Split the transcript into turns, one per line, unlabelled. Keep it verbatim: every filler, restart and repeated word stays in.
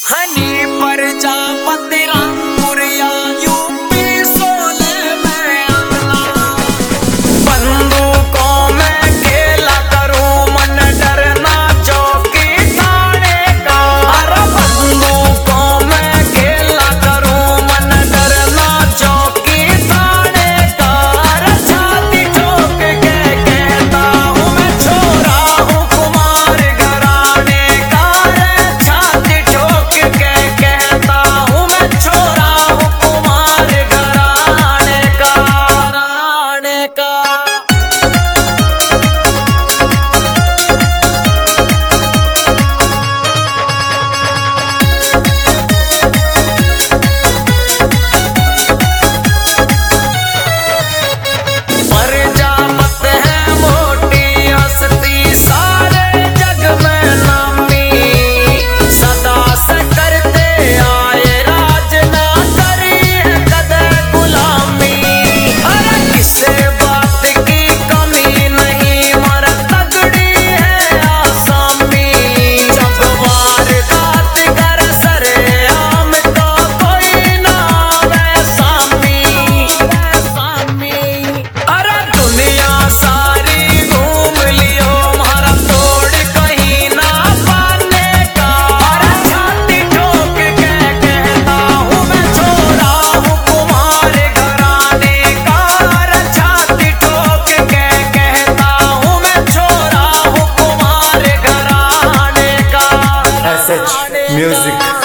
हनी Prajapati Rampuria UP सोले में आना। बंदूकों में खेला करूं मन डरना चौकी थाने का। अरे बंदूकों में खेला करूं मन डरना चौकी थाने का। अरे छाती ठोक के कहता हूँ मैं छोरा हूँ कुमार घराने का। रे छाती ठोक के कहता हूँ मैं छोरा हूँ कुमार घराने का घराने का। प्रजापत है मोटी हस्ती सारे जग में नामी। सदा से करते आए राज ना करी है कदे गुलामी। अरे किसे बात की कमी नहीं मर तगड़ी है आसामी। जब वारदात कर सरेआम तो कोई ना आवे सामी सामी। अरे दुनिया सारी घूम लियो मारा तोड़ कहीं ना पाने का। अरे छाती ठोक के कहता हूँ मैं छोरा हूँ कुमार घराने का। अरे छाती ठोक के कहता हूँ मैं छोरा हूँ कुमार घराने का।
S H music.